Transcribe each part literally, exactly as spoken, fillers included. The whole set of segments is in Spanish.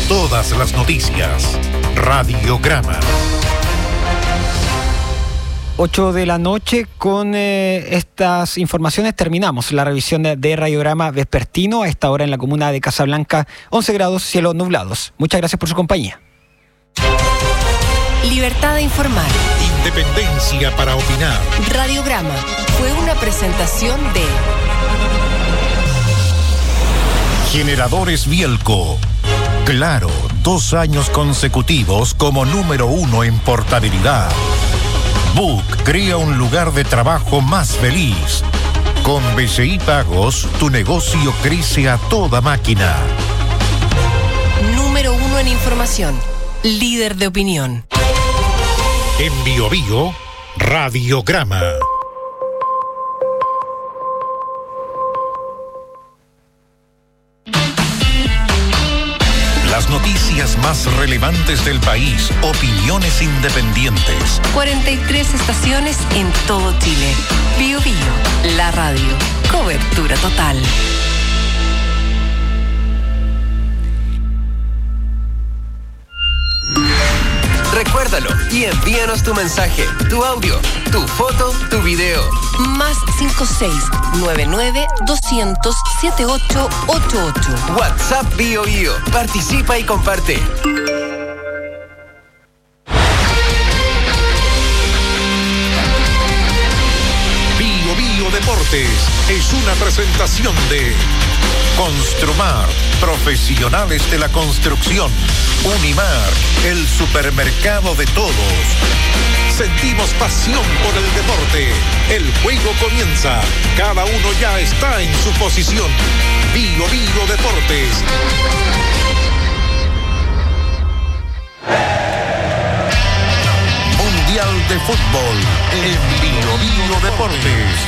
todas las noticias. Radiograma. ocho de la noche, con eh, estas informaciones terminamos la revisión de, de Radiograma vespertino. A esta hora en la comuna de Casablanca, once grados, cielos nublados. Muchas gracias por su compañía. Libertad de informar. Independencia para opinar. Radiograma fue una presentación de Generadores Bielco. Claro, dos años consecutivos como número uno en portabilidad. Book crea un lugar de trabajo más feliz. Con B C I Pagos, tu negocio crece a toda máquina. número uno en información. Líder de opinión. En Bio Bio, Radiograma. Las noticias más relevantes del país, opiniones independientes. cuarenta y tres estaciones en todo Chile. Bio Bio, la radio. Cobertura total. Recuérdalo y envíanos tu mensaje, tu audio, tu foto, tu video. Más cinco seis nueve nueve doscientos setenta y ocho ochenta y ocho. WhatsApp Bio Bio. Participa y comparte. Bio Bio Deportes es una presentación de Construmar, profesionales de la construcción. Unimar, el supermercado de todos. Sentimos pasión por el deporte. El juego comienza. Cada uno ya está en su posición. Bio Bio Deportes. Mundial de Fútbol en Bio Bio Deportes.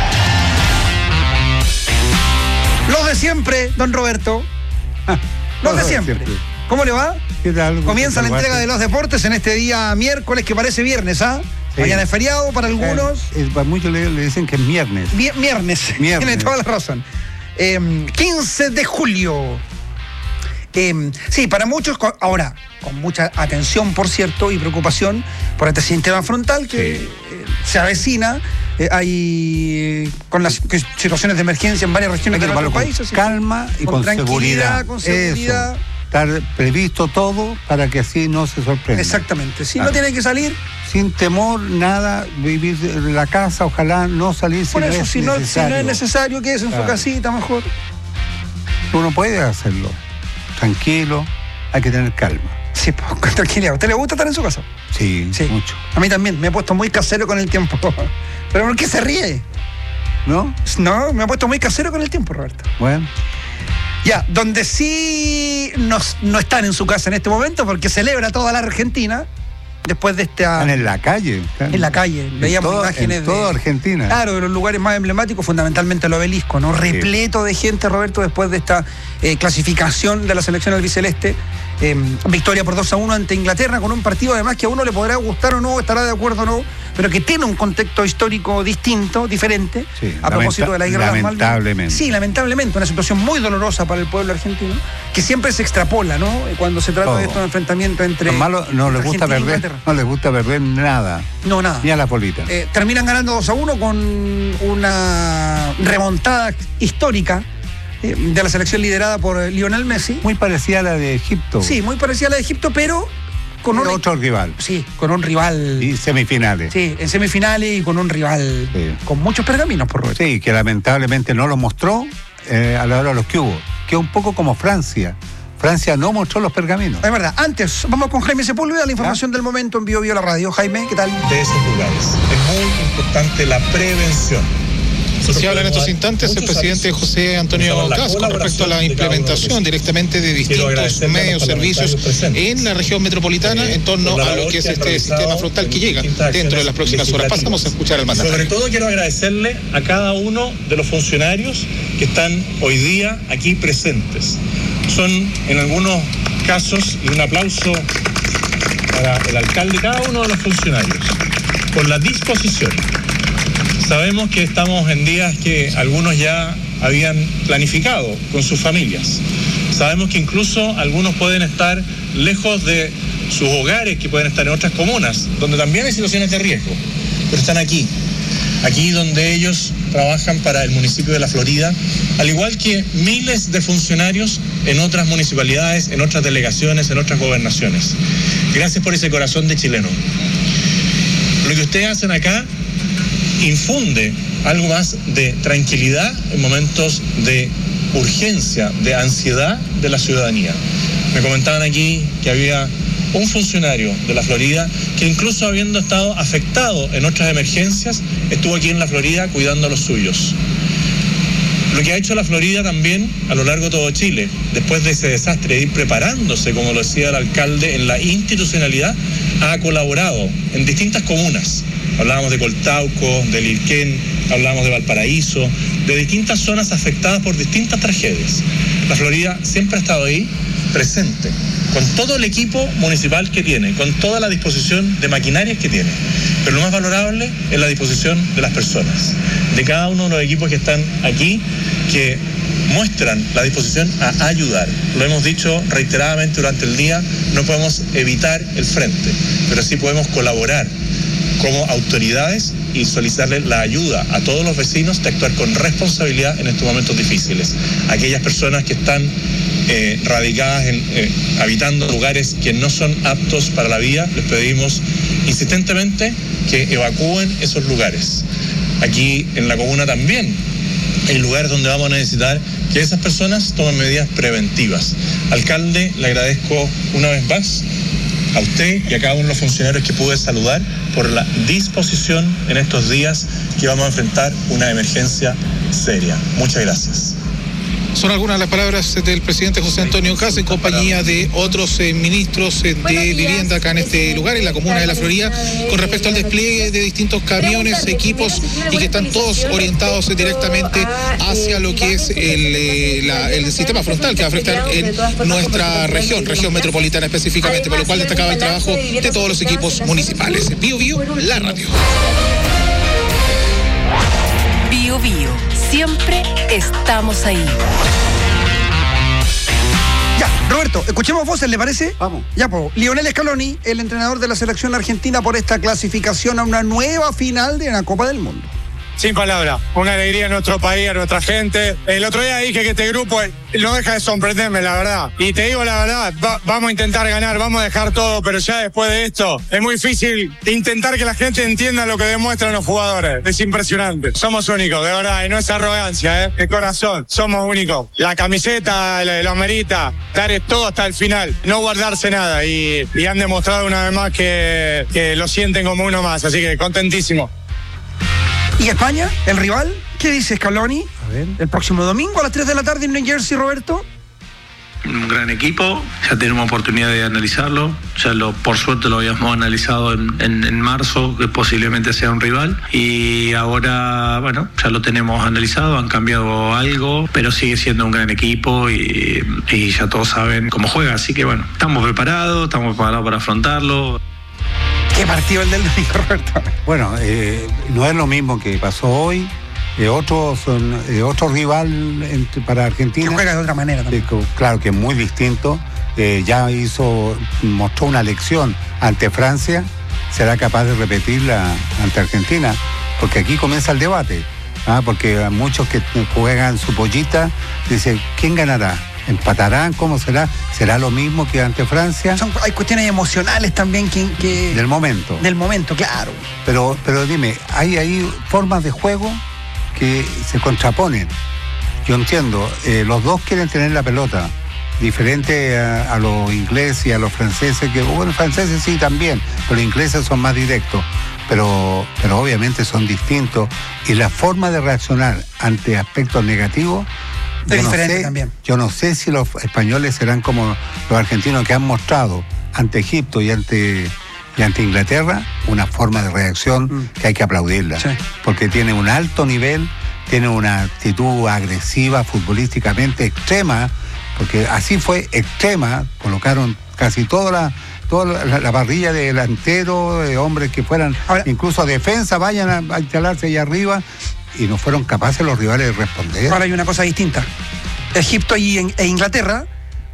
Los de siempre, don Roberto. Los de siempre. ¿Cómo le va? ¿Qué tal? Comienza la entrega de los deportes en este día miércoles que parece viernes, ¿ah? Sí. Mañana es feriado para algunos. Eh, para muchos le, le dicen que es viernes. Vi- viernes. Viernes. Tiene toda la razón. Eh, quince de julio. Eh, sí, para muchos, ahora, con mucha atención, por cierto, y preocupación por este sistema frontal que sí. eh, se avecina. Eh, hay con las que, situaciones de emergencia en varias regiones de nuestro país. Con calma y con, con tranquilidad, seguridad. con seguridad. Eso. Estar previsto todo para que así no se sorprenda. Exactamente. Si claro. no tiene que salir, sin temor, nada, vivir en la casa, ojalá no salir por si eso, no es si no, necesario. si no es necesario, quédese en claro. su casita mejor. Uno puede hacerlo. Tranquilo, hay que tener calma. Sí, pues, con tranquilidad. ¿A usted le gusta estar en su casa? Sí, sí, mucho. A mí también, me he puesto muy casero con el tiempo. ¿Pero por qué se ríe? ¿No? No, me he puesto muy casero con el tiempo, Roberto. Bueno. Ya, donde sí nos, no están en su casa en este momento, porque celebra toda la Argentina, después de esta... Están en la calle. En la calle, veíamos todo, imágenes en toda de... Argentina. Claro, de los lugares más emblemáticos, fundamentalmente el Obelisco, ¿no? Repleto sí. de gente, Roberto, después de esta eh, clasificación de la selección albiceleste. Eh, victoria por dos a uno ante Inglaterra, con un partido además que a uno le podrá gustar o no, estará de acuerdo o no, pero que tiene un contexto histórico distinto, diferente, sí, a propósito de la guerra de las Malvinas. Lamentablemente. Sí, lamentablemente, una situación muy dolorosa para el pueblo argentino, que siempre se extrapola, ¿no? Cuando se trata Todo. de estos enfrentamientos entre... Los malos no les gusta perder, no les gusta perder nada. No, nada. Ni a la polita. Eh, terminan ganando dos a uno con una remontada histórica de la selección liderada por Lionel Messi. Muy parecida a la de Egipto. Sí, muy parecida a la de Egipto, pero con un otro rival. Sí, con un rival. Y semifinales. Sí, en semifinales y con un rival sí. con muchos pergaminos por Roberto. Sí, que lamentablemente no lo mostró eh, a la hora de los que hubo. Que un poco como Francia. Francia no mostró los pergaminos. Es verdad. Antes, vamos con Jaime Sepúlveda, la información ¿Ah? del momento en Bio Bio la radio. Jaime, ¿qué tal? De esos lugares. Es muy importante la prevención. Se habla en estos instantes el presidente José Antonio Kast con respecto a la implementación directamente de distintos medios, servicios en la región metropolitana en torno a lo que es este sistema frontal que llega dentro de las próximas horas. Pasamos a escuchar al mandatario. Sobre todo quiero agradecerle a cada uno de los funcionarios que están hoy día aquí presentes. Son en algunos casos, y un aplauso para el alcalde y cada uno de los funcionarios por la disposición. Sabemos que estamos en días que algunos ya habían planificado con sus familias. Sabemos que incluso algunos pueden estar lejos de sus hogares, que pueden estar en otras comunas, donde también hay situaciones de riesgo, pero están aquí, aquí donde ellos trabajan para el municipio de La Florida, al igual que miles de funcionarios en otras municipalidades, en otras delegaciones, en otras gobernaciones. Gracias por ese corazón de chileno. Lo que ustedes hacen acá infunde algo más de tranquilidad en momentos de urgencia, de ansiedad de la ciudadanía. Me comentaban aquí que había un funcionario de La Florida que, incluso habiendo estado afectado en otras emergencias, estuvo aquí en La Florida cuidando a los suyos. Lo que ha hecho La Florida también a lo largo de todo Chile, después de ese desastre, de ir preparándose, como lo decía el alcalde, en la institucionalidad, ha colaborado en distintas comunas. Hablábamos de Coltauco, de Lilquén, hablábamos de Valparaíso, de distintas zonas afectadas por distintas tragedias. La Florida siempre ha estado ahí, presente, con todo el equipo municipal que tiene, con toda la disposición de maquinarias que tiene. Pero lo más valorable es la disposición de las personas, de cada uno de los equipos que están aquí, que muestran la disposición a ayudar. Lo hemos dicho reiteradamente durante el día, no podemos evitar el frente, pero sí podemos colaborar como autoridades y solicitarle la ayuda a todos los vecinos de actuar con responsabilidad en estos momentos difíciles. Aquellas personas que están eh, radicadas, en, eh, habitando lugares que no son aptos para la vida, les pedimos insistentemente que evacúen esos lugares. Aquí en la comuna también hay lugares donde vamos a necesitar que esas personas tomen medidas preventivas. Alcalde, le agradezco una vez más a usted y a cada uno de los funcionarios que pude saludar por la disposición en estos días que vamos a enfrentar una emergencia seria. Muchas gracias. Son algunas de las palabras del presidente José Antonio Kast en compañía de otros eh, ministros eh, de vivienda acá en este lugar, en la comuna de La Florida, con respecto al despliegue de distintos camiones, equipos, y que están todos orientados eh, directamente hacia lo que es el, eh, la, el sistema frontal que va a afectar en nuestra región, región metropolitana específicamente, por lo cual destacaba el trabajo de todos los equipos municipales. Bio Bio, la radio. Bio Bio, siempre estamos ahí. Ya, Roberto, escuchemos voces, ¿le parece? Vamos. Ya, pues, Lionel Scaloni, el entrenador de la selección argentina, por esta clasificación a una nueva final de la Copa del Mundo. Sin palabras, una alegría a nuestro país, a nuestra gente. El otro día dije que este grupo no deja de sorprenderme, la verdad. Y te digo la verdad, va, vamos a intentar ganar, vamos a dejar todo, pero ya después de esto es muy difícil intentar que la gente entienda lo que demuestran los jugadores. Es impresionante. Somos únicos, de verdad, y no es arrogancia, ¿eh? De corazón, somos únicos. La camiseta lo amerita, dar todo hasta el final, no guardarse nada. Y, y han demostrado una vez más que, que lo sienten como uno más, así que contentísimo. ¿Y España, el rival? ¿Qué dice Scaloni? A ver. El próximo domingo a las tres de la tarde en New Jersey, Roberto. Un gran equipo, ya tenemos oportunidad de analizarlo, ya lo, por suerte lo habíamos analizado en, en, en marzo, que posiblemente sea un rival, y ahora, bueno, ya lo tenemos analizado, han cambiado algo, pero sigue siendo un gran equipo y, y ya todos saben cómo juega, así que bueno, estamos preparados, estamos preparados para afrontarlo. ¿Qué partido el del domingo, Roberto? Bueno, eh, no es lo mismo que pasó hoy. Eh, otro, son, eh, otro rival entre, para Argentina. Que juega de otra manera también. Eh, claro que es muy distinto. Eh, ya hizo, mostró una lección ante Francia. ¿Será capaz de repetirla ante Argentina? Porque aquí comienza el debate. ¿ah? Porque muchos que juegan su pollita dicen, ¿quién ganará? ¿Empatarán? ¿Cómo será? ¿Será lo mismo que ante Francia? Son, hay cuestiones emocionales también que, que... Del momento. Del momento, claro. Pero, pero dime, hay, hay formas de juego que se contraponen. Yo entiendo, eh, los dos quieren tener la pelota, diferente a, a los ingleses y a los franceses, que bueno, franceses sí también, pero los ingleses son más directos, pero, pero obviamente son distintos, y la forma de reaccionar ante aspectos negativos es yo diferente no sé, también. Yo no sé si los españoles serán como los argentinos que han mostrado ante Egipto y ante, y ante Inglaterra una forma de reacción mm. que hay que aplaudirla. Sí. Porque tiene un alto nivel, tiene una actitud agresiva futbolísticamente extrema, porque así fue extrema, colocaron casi toda la, toda la, la parrilla de delanteros, de hombres que fueran Ahora, incluso a defensa, vayan a, a instalarse allá arriba, y no fueron capaces los rivales de responder. Ahora hay una cosa distinta. Egipto y, e Inglaterra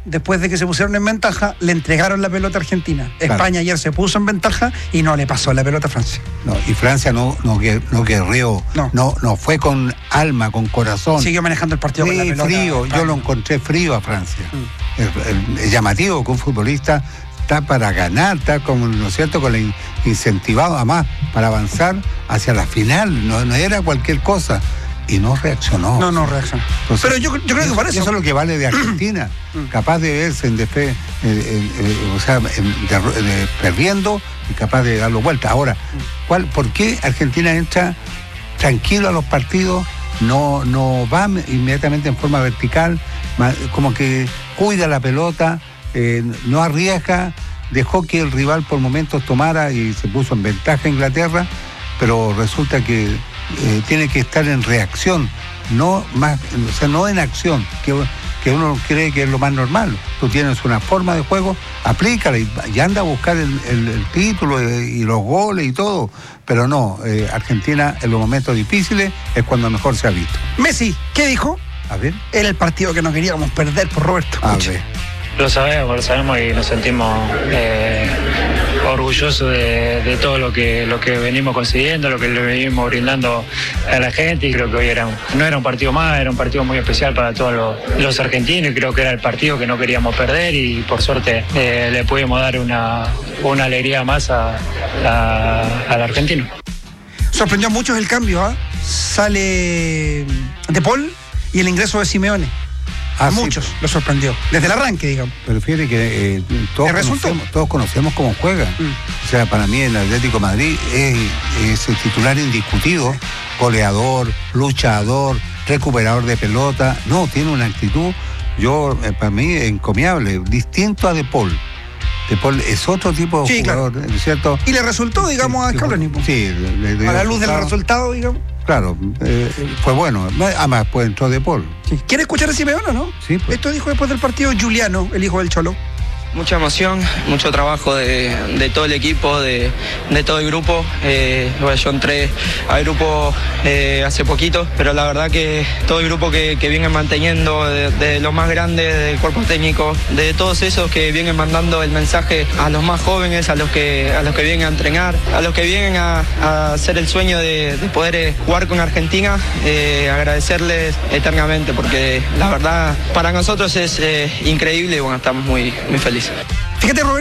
después de que se pusieron en ventaja, le entregaron la pelota a Argentina. Claro. España ayer se puso en ventaja y no le pasó la pelota a Francia. No, y Francia no, no, no guerreó, no. no, no fue con alma, con corazón. Siguió manejando el partido sí, con la pelota. Frío, yo lo encontré frío a Francia. Mm. Es, es llamativo que un futbolista está para ganar, está como, ¿no es cierto?, con el incentivado además para avanzar hacia la final, no, no era cualquier cosa. Y no reaccionó. No, no reaccionó. Entonces, pero yo, yo creo que para eso... Eso es lo que vale de Argentina. Capaz de verse en defe, eh, eh, eh, o sea, en, de, de, perdiendo y capaz de darlo vuelta. Ahora, ¿cuál, ¿por qué Argentina entra tranquilo a los partidos? No, no va inmediatamente en forma vertical, como que cuida la pelota, eh, no arriesga, dejó que el rival por momentos tomara y se puso en ventaja Inglaterra, pero resulta que Eh, tiene que estar en reacción, no más, o sea, no en acción, que, que uno cree que es lo más normal. Tú tienes una forma de juego, aplícala y, y anda a buscar el, el, el título y, y los goles y todo, pero no, eh, Argentina en los momentos difíciles es cuando mejor se ha visto. Messi, ¿qué dijo? A ver. Era el partido que no queríamos perder por Roberto. A ver. Lo sabemos, lo sabemos y nos sentimos eh, orgullosos de, de todo lo que lo que venimos consiguiendo, lo que le venimos brindando a la gente, y creo que hoy era un, no era un partido más, era un partido muy especial para todos los, los argentinos, y creo que era el partido que no queríamos perder, y por suerte eh, le pudimos dar una, una alegría más a, a, al argentino. Sorprendió a muchos el cambio, ¿eh? Sale De Paul y el ingreso de Simeone. A ah, muchos sí. Lo sorprendió, desde el arranque, digamos. Pero fíjate que eh, todos, conocemos, todos conocemos cómo juega. Mm. O sea, para mí el Atlético de Madrid es, es el titular indiscutido, sí. Goleador, luchador, recuperador de pelota. No, tiene una actitud, yo eh, para mí, encomiable, distinto a De Paul. De Paul es otro tipo de sí, jugador, claro. ¿cierto? Y le resultó, digamos, sí, a Scaloni. Sí, le, le a la luz del resultado, digamos. Claro, eh, fue bueno. Además, pues entró De Paul. Sí. ¿Quiere escuchar a Simeone, no? Sí. Pues. Esto dijo después del partido Giuliano, el hijo del Cholo. Mucha emoción, mucho trabajo de, de todo el equipo, de, de todo el grupo. Eh, bueno, yo entré al grupo eh, hace poquito, pero la verdad que todo el grupo que, que viene manteniendo, de, de los más grandes, del cuerpo técnico, de todos esos que vienen mandando el mensaje a los más jóvenes, a los que, a los que vienen a entrenar, a los que vienen a, a hacer el sueño de, de poder jugar con Argentina, eh, agradecerles eternamente, porque la verdad para nosotros es eh, increíble y bueno, estamos muy, muy felices. Fíjate, Roberto.